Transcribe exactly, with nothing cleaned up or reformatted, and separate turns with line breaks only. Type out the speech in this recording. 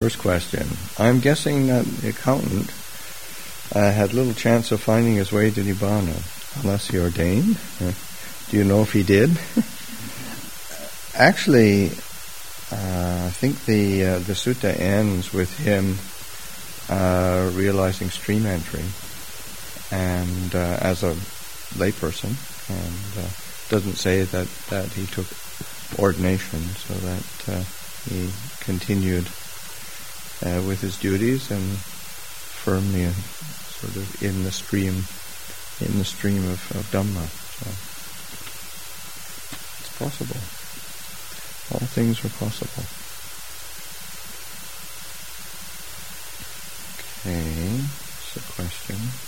First question. I'm guessing that the accountant uh, had little chance of finding his way to Nibbana unless he ordained. Uh, do you know if he did? Actually, uh, I think the uh, the sutta ends with him uh, realizing stream entry, and uh, as a layperson, and uh, doesn't say that, that he took ordination, so that uh, he continued uh, with his duties and firmly uh, sort of in the stream, in the stream of, of Dhamma. So it's possible. All things are possible. Okay, that's a question.